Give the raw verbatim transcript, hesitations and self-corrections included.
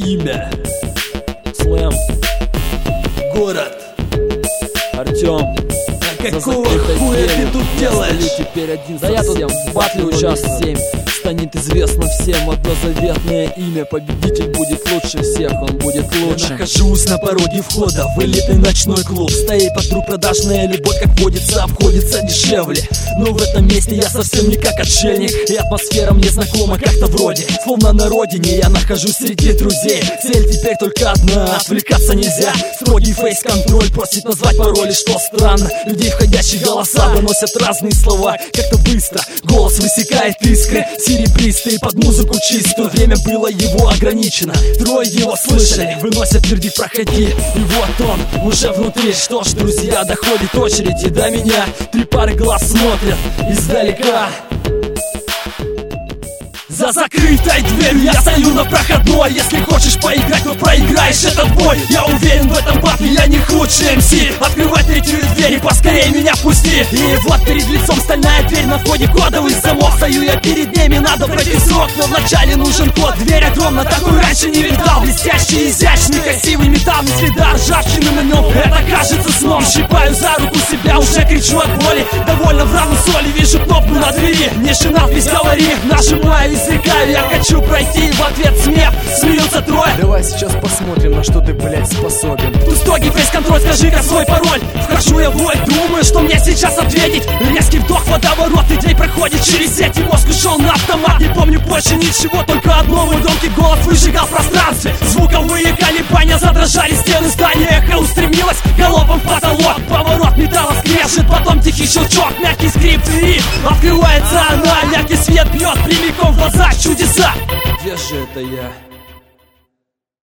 имя. Слэм. Город. Артем. А какого хуя ты тут делаешь? Теперь один да я тут в батле участвую. Станет известно всем одно заветное имя. Победитель будет лучше всех, он будет лучше. Я нахожусь на пороге входа в элитный ночной клуб. Стоит подруг продажная любовь, как водится, обходится дешевле. Но в этом месте я совсем не как отшельник, и атмосфера мне знакома как-то вроде, словно на родине я нахожусь среди друзей. Цель теперь только одна, отвлекаться нельзя. Строгий фейс-контроль просит назвать пароли, что странно. Людей входящие голоса доносят разные слова. Как-то быстро голос высекает искры серебристые под музыку чистую. Время было его ограничено, трое его слышали, выносят вердикт проходи. И вот он уже внутри. Что ж, друзья, доходит очередь и до меня. Три пары глаз смотрят издалека. За закрытой дверью я стою на проходной. Если хочешь поиграть, то проиграешь этот бой. Я уверен в этом батле, я не худший эм си. Открывай третью дверь и поскорее меня впусти. И вот перед лицом стальная дверь, на входе кодовый замок. Стою я перед ними, надо пройти срок, но вначале нужен код. Дверь огромна, такой раньше не видал. Блестящий, изящный, красивый металл, не следа ржавчины на нем. Это кажется сном, щипаю за руку себя, уже кричу от боли. Довольно в равной соли, вижу кнопку на двери. Мне жена весь говори, нажимаю и я хочу пройти, в ответ смех, смеются трое. Давай сейчас посмотрим, на что ты, блядь, способен. Тут строгий фейс-контроль, скажи-ка свой пароль. Вхожу я в бой, думаю, что мне сейчас ответить. Резкий вдох, водоворот, и день проходит через эти. Мозг ушел на автомат, не помню больше ничего. Только одно, мой громкий голос выжигал в пространстве. Звуковые колебания задрожали стены здания. Эхо устремилось галопом в потолок. Поворот металла скрежет, потом тихий щелчок. Мягкий скрип двери, открывается она. Яркий свет бьет прямиком в глаза. Чудеса! Где же это я?